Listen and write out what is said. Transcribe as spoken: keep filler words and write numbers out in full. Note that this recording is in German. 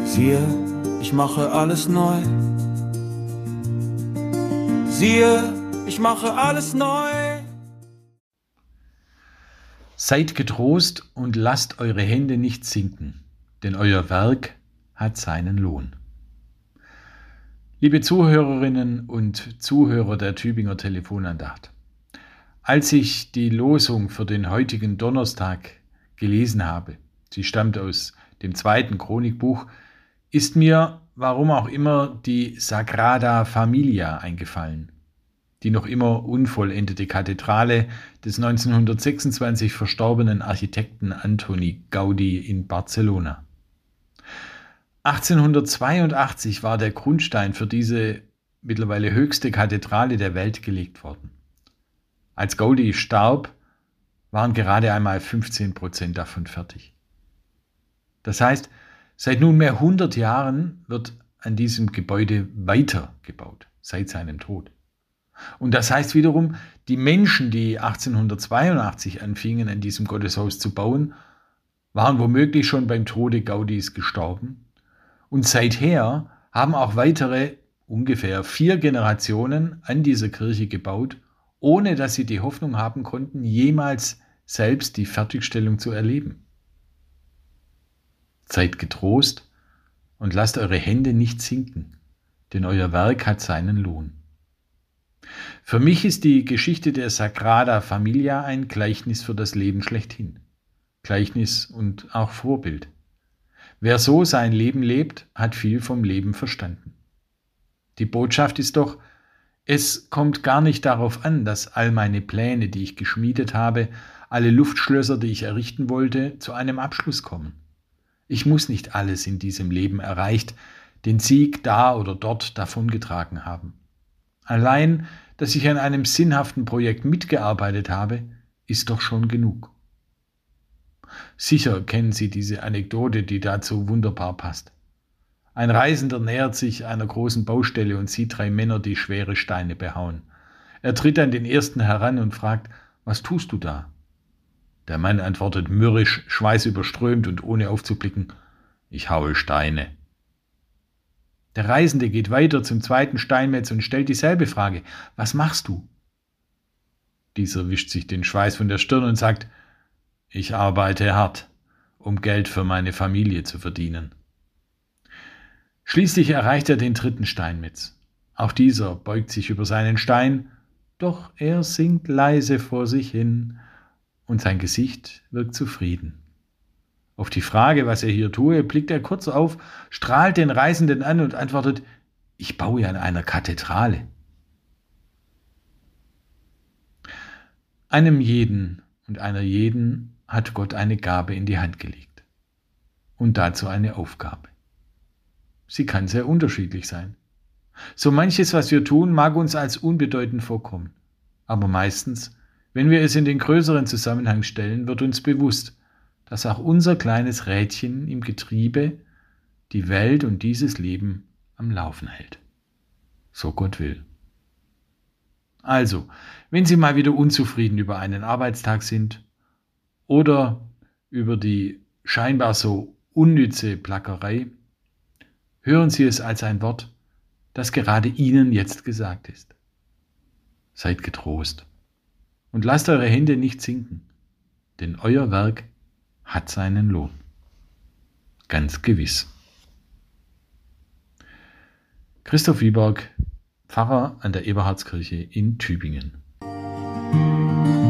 Siehe, ich mache alles neu. Siehe, ich mache alles neu. Seid getrost und lasst eure Hände nicht sinken, denn euer Werk hat seinen Lohn. Liebe Zuhörerinnen und Zuhörer der Tübinger Telefonandacht, als ich die Losung für den heutigen Donnerstag gelesen habe, sie stammt aus dem zweiten Chronikbuch, ist mir, warum auch immer, die Sagrada Familia eingefallen, die noch immer unvollendete Kathedrale des neunzehnhundertsechsundzwanzig verstorbenen Architekten Antoni Gaudí in Barcelona. achtzehnhundertzweiundachtzig war der Grundstein für diese mittlerweile höchste Kathedrale der Welt gelegt worden. Als Gaudí starb, waren gerade einmal fünfzehn Prozent davon fertig. Das heißt, seit nunmehr hundert Jahren wird an diesem Gebäude weitergebaut, seit seinem Tod. Und das heißt wiederum, die Menschen, die achtzehnhundertzweiundachtzig anfingen, an diesem Gotteshaus zu bauen, waren womöglich schon beim Tode Gaudís gestorben. Und seither haben auch weitere, ungefähr vier Generationen an dieser Kirche gebaut, ohne dass sie die Hoffnung haben konnten, jemals selbst die Fertigstellung zu erleben. Seid getrost und lasst eure Hände nicht sinken, denn euer Werk hat seinen Lohn. Für mich ist die Geschichte der Sagrada Familia ein Gleichnis für das Leben schlechthin. Gleichnis und auch Vorbild. Wer so sein Leben lebt, hat viel vom Leben verstanden. Die Botschaft ist doch, es kommt gar nicht darauf an, dass all meine Pläne, die ich geschmiedet habe, alle Luftschlösser, die ich errichten wollte, zu einem Abschluss kommen. Ich muss nicht alles in diesem Leben erreicht, den Sieg da oder dort davongetragen haben. Allein, dass ich an einem sinnhaften Projekt mitgearbeitet habe, ist doch schon genug. Sicher kennen Sie diese Anekdote, die dazu wunderbar passt. Ein Reisender nähert sich einer großen Baustelle und sieht drei Männer, die schwere Steine behauen. Er tritt an den ersten heran und fragt, was tust du da? Der Mann antwortet mürrisch, schweißüberströmt und ohne aufzublicken, ich haue Steine. Der Reisende geht weiter zum zweiten Steinmetz und stellt dieselbe Frage, was machst du? Dieser wischt sich den Schweiß von der Stirn und sagt, ich arbeite hart, um Geld für meine Familie zu verdienen. Schließlich erreicht er den dritten Steinmetz. Auch dieser beugt sich über seinen Stein, doch er singt leise vor sich hin und sein Gesicht wirkt zufrieden. Auf die Frage, was er hier tue, blickt er kurz auf, strahlt den Reisenden an und antwortet, ich baue an einer Kathedrale. Einem jeden und einer jeden hat Gott eine Gabe in die Hand gelegt und dazu eine Aufgabe. Sie kann sehr unterschiedlich sein. So manches, was wir tun, mag uns als unbedeutend vorkommen, aber meistens, wenn wir es in den größeren Zusammenhang stellen, wird uns bewusst, dass auch unser kleines Rädchen im Getriebe die Welt und dieses Leben am Laufen hält. So Gott will. Also, wenn Sie mal wieder unzufrieden über einen Arbeitstag sind oder über die scheinbar so unnütze Plackerei, hören Sie es als ein Wort, das gerade Ihnen jetzt gesagt ist. Seid getrost und lasst eure Hände nicht sinken, denn euer Werk hat seinen Lohn. Ganz gewiss. Christoph Wieberg, Pfarrer an der Eberhardskirche in Tübingen.